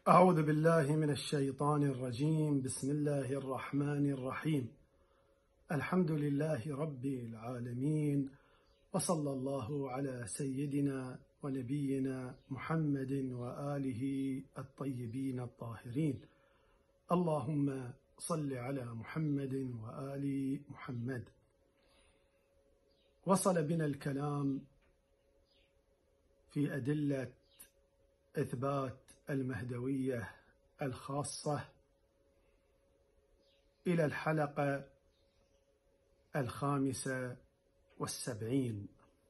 أعوذ بالله من الشيطان الرجيم. بسم الله الرحمن الرحيم. الحمد لله رب العالمين، وصلى الله على سيدنا ونبينا محمد وآله الطيبين الطاهرين. اللهم صل على محمد وآل محمد. وصل بنا الكلام في أدلة إثبات المهدوية الخاصة إلى الحلقة 75،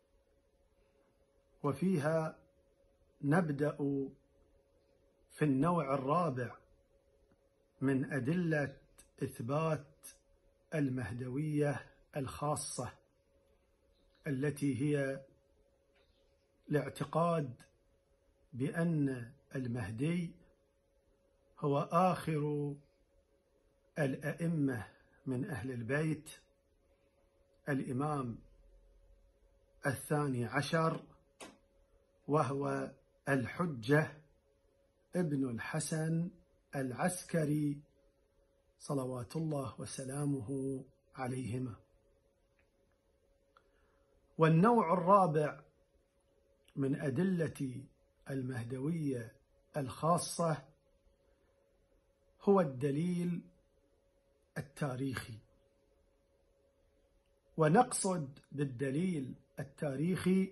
وفيها نبدأ في النوع الرابع من أدلة إثبات المهدوية الخاصة، التي هي الاعتقاد بأن المهدي هو آخر الأئمة من أهل البيت، الإمام الثاني عشر، وهو الحجة ابن الحسن العسكري صلوات الله وسلامه عليهما. والنوع الرابع من أدلة المهدوية الخاصة هو الدليل التاريخي. ونقصد بالدليل التاريخي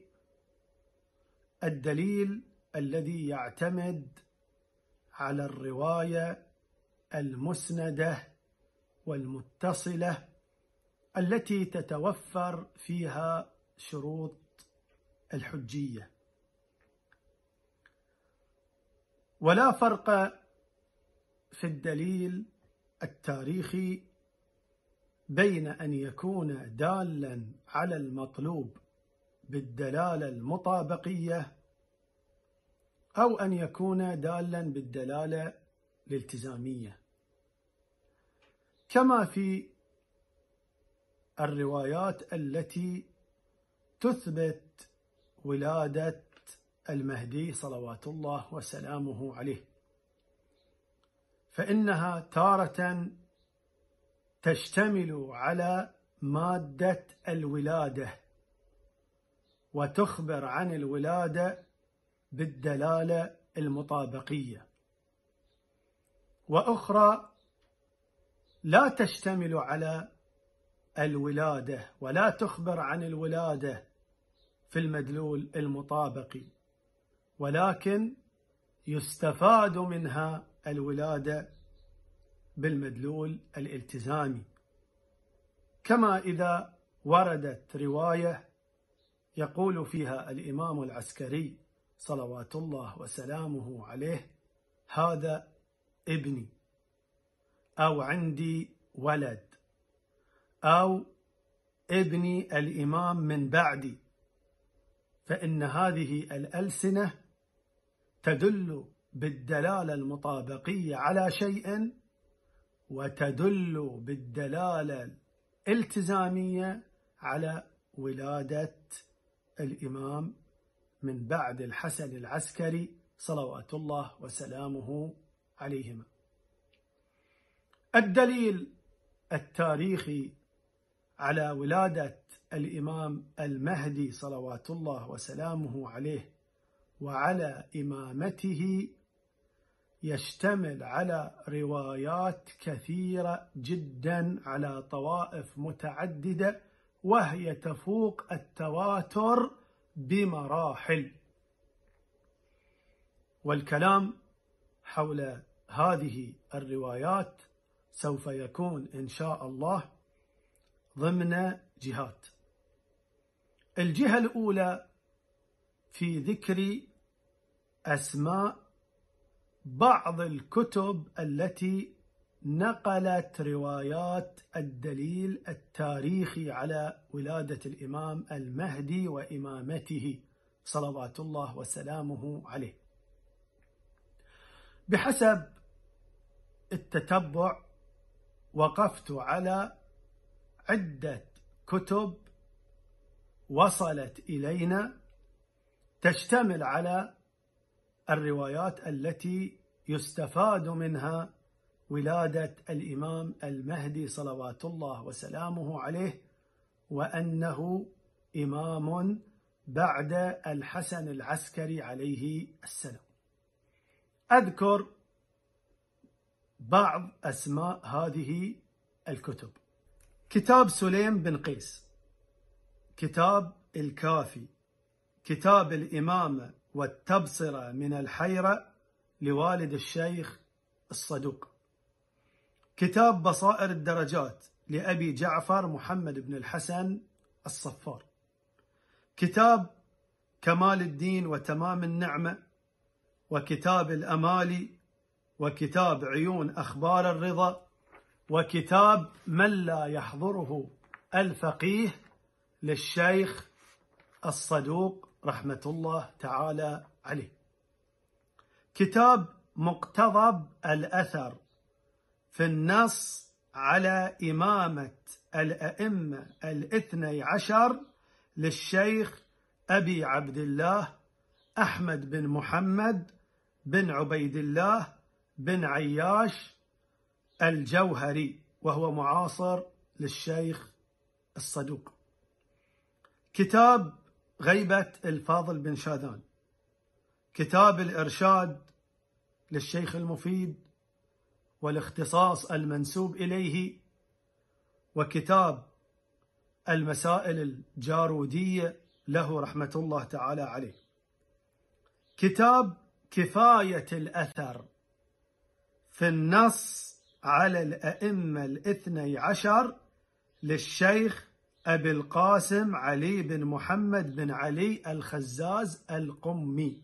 الدليل الذي يعتمد على الرواية المسندة والمتصلة التي تتوفر فيها شروط الحجية. ولا فرق في الدليل التاريخي بين أن يكون دالا على المطلوب بالدلالة المطابقية أو أن يكون دالا بالدلالة الالتزامية، كما في الروايات التي تثبت ولادة المهدي صلوات الله وسلامه عليه، فإنها تارة تشتمل على مادة الولادة وتخبر عن الولادة بالدلالة المطابقية، وأخرى لا تشتمل على الولادة ولا تخبر عن الولادة في المدلول المطابقي، ولكن يستفاد منها الولادة بالمدلول الالتزامي، كما إذا وردت رواية يقول فيها الإمام العسكري صلوات الله وسلامه عليه: هذا ابني، أو عندي ولد، أو ابني الإمام من بعدي، فإن هذه الألسنة تدل بالدلالة المطابقية على شيء، وتدل بالدلالة الالتزامية على ولادة الإمام من بعد الحسن العسكري صلوات الله وسلامه عليهما. الدليل التاريخي على ولادة الإمام المهدي صلوات الله وسلامه عليه وعلى إمامته يشتمل على روايات كثيرة جدا على طوائف متعددة، وهي تفوق التواتر بمراحل. والكلام حول هذه الروايات سوف يكون إن شاء الله ضمن جهات. الجهة الأولى في ذكر أسماء بعض الكتب التي نقلت روايات الدليل التاريخي على ولادة الإمام المهدي وإمامته صلوات الله وسلامه عليه. بحسب التتبع وقفت على عدة كتب وصلت إلينا تشتمل على الروايات التي يستفاد منها ولادة الإمام المهدي صلوات الله وسلامه عليه، وأنه إمام بعد الحسن العسكري عليه السلام. أذكر بعض أسماء هذه الكتب: كتاب سليم بن قيس، كتاب الكافي، كتاب الإمامة والتبصرة من الحيرة لوالد الشيخ الصدوق، كتاب بصائر الدرجات لأبي جعفر محمد بن الحسن الصفار، كتاب كمال الدين وتمام النعمة، وكتاب الأمالي، وكتاب عيون أخبار الرضا، وكتاب من لا يحضره الفقيه للشيخ الصدوق رحمة الله تعالى عليه، كتاب مقتضب الأثر في النص على إمامة الأئمة الاثني عشر للشيخ أبي عبد الله أحمد بن محمد بن عبيد الله بن عياش الجوهري، وهو معاصر للشيخ الصدوق، كتاب غيبة الفاضل بن شاذان، كتاب الإرشاد للشيخ المفيد والاختصاص المنسوب إليه، وكتاب المسائل الجارودية له رحمة الله تعالى عليه، كتاب كفاية الأثر في النص على الأئمة الاثني عشر للشيخ أبي القاسم علي بن محمد بن علي الخزاز القمي،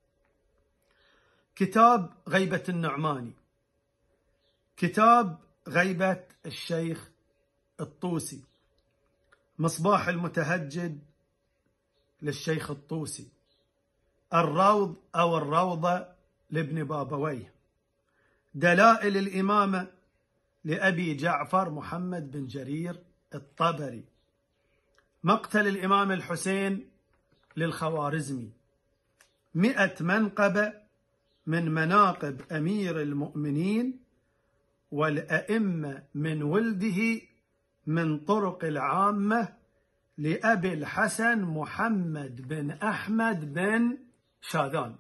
كتاب غيبة النعماني، كتاب غيبة الشيخ الطوسي، مصباح المتهجد للشيخ الطوسي، الروض أو الروضة لابن بابويه، دلائل الإمامة لأبي جعفر محمد بن جرير الطبري، مقتل الإمام الحسين للخوارزمي، 100 منقبة من مناقب أمير المؤمنين والأئمة من ولده من طرق العامة لأبي الحسن محمد بن أحمد بن شاذان،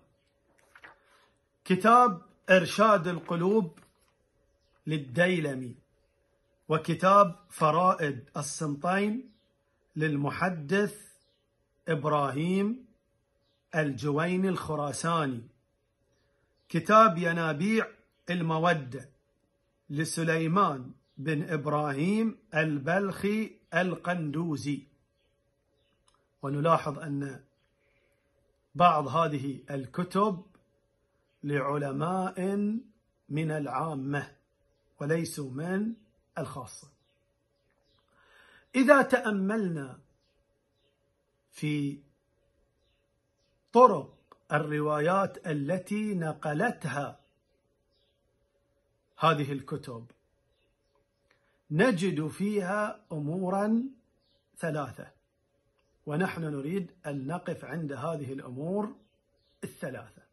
كتاب إرشاد القلوب للديلمي، وكتاب فرائد السنطين للمحدث إبراهيم الجويني الخراساني، كتاب ينابيع المودة لسليمان بن إبراهيم البلخي القندوزي. ونلاحظ أن بعض هذه الكتب لعلماء من العامة وليسوا من الخاصة. إذا تأملنا في طرق الروايات التي نقلتها هذه الكتب نجد فيها أمورا ثلاثة، ونحن نريد أن نقف عند هذه الأمور الثلاثة.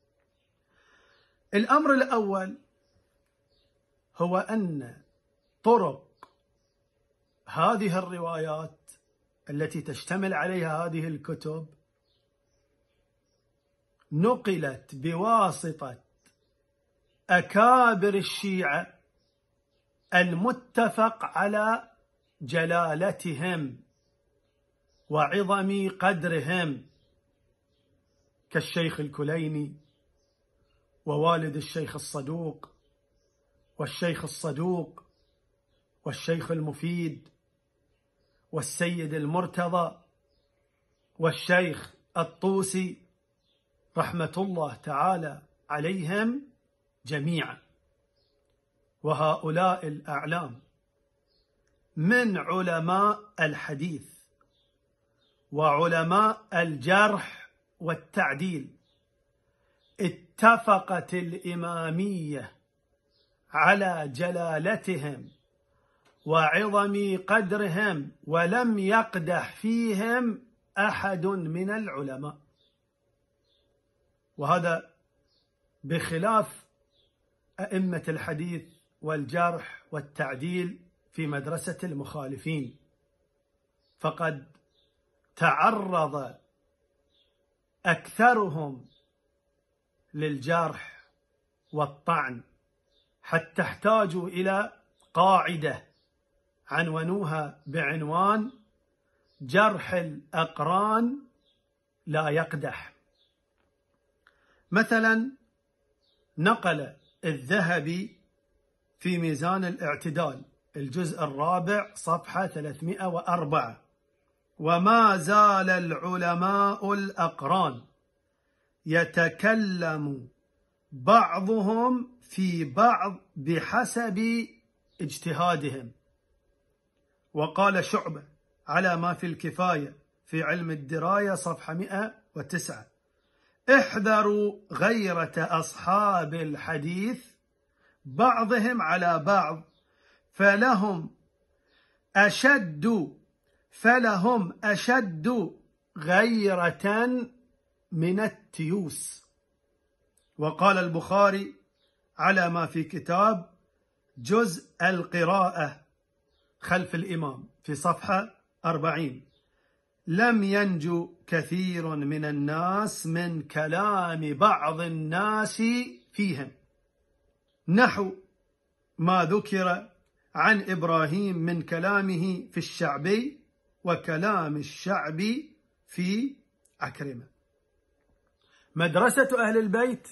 الأمر الأول هو أن طرق هذه الروايات التي تشتمل عليها هذه الكتب نقلت بواسطة أكابر الشيعة المتفق على جلالتهم وعظم قدرهم، كالشيخ الكليني ووالد الشيخ الصدوق والشيخ الصدوق والشيخ المفيد والسيد المرتضى والشيخ الطوسي رحمة الله تعالى عليهم جميعا. وهؤلاء الأعلام من علماء الحديث وعلماء الجرح والتعديل اتفقت الإمامية على جلالتهم وعظم قدرهم، ولم يقدح فيهم أحد من العلماء، وهذا بخلاف أئمة الحديث والجرح والتعديل في مدرسة المخالفين، فقد تعرض أكثرهم للجرح والطعن حتى احتاجوا إلى قاعدة عنونوها بعنوان جرح الأقران لا يقدح. مثلا نقل الذهبي في ميزان الاعتدال الجزء الرابع صفحة 304: وما زال العلماء الأقران يتكلم بعضهم في بعض بحسب اجتهادهم. وقال شعبة على ما في الكفاية في علم الدراية صفحة 109: احذروا غيرة أصحاب الحديث بعضهم على بعض فلهم أشد غيرة من التيوس. وقال البخاري على ما في كتاب جزء القراءة خلف الإمام في صفحة 40: لم ينجو كثير من الناس من كلام بعض الناس فيهم، نحو ما ذكر عن إبراهيم من كلامه في الشعبي وكلام الشعبي في عكرمة. مدرسة أهل البيت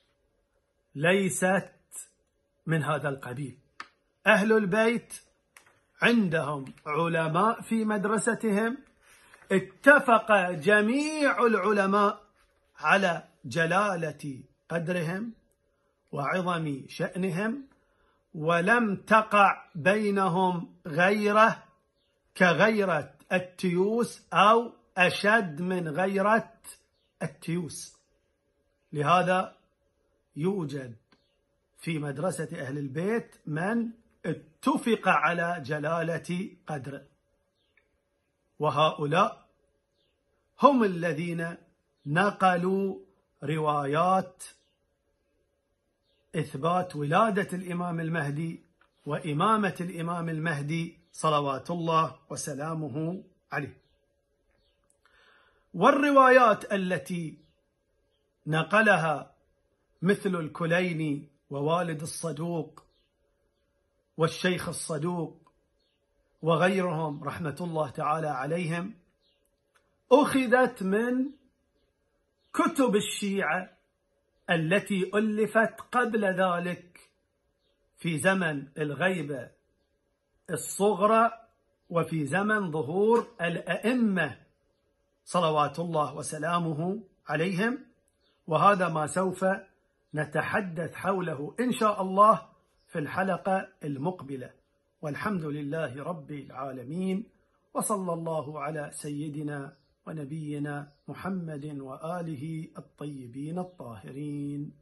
ليست من هذا القبيل. أهل البيت عندهم علماء في مدرستهم، اتفق جميع العلماء على جلالة قدرهم وعظم شأنهم، ولم تقع بينهم غيرة كغيرة التيوس أو أشد من غيرة التيوس. لهذا يوجد في مدرسة أهل البيت من اتفق على جلالة قدره، وهؤلاء هم الذين نقلوا روايات إثبات ولادة الإمام المهدي وإمامة الإمام المهدي صلوات الله وسلامه عليه. والروايات التي نقلها مثل الكليني ووالد الصدوق والشيخ الصدوق وغيرهم رحمة الله تعالى عليهم أخذت من كتب الشيعة التي ألفت قبل ذلك في زمن الغيبة الصغرى وفي زمن ظهور الأئمة صلوات الله وسلامه عليهم، وهذا ما سوف نتحدث حوله إن شاء الله في الحلقة المقبلة. والحمد لله رب العالمين، وصلى الله على سيدنا ونبينا محمد وآله الطيبين الطاهرين.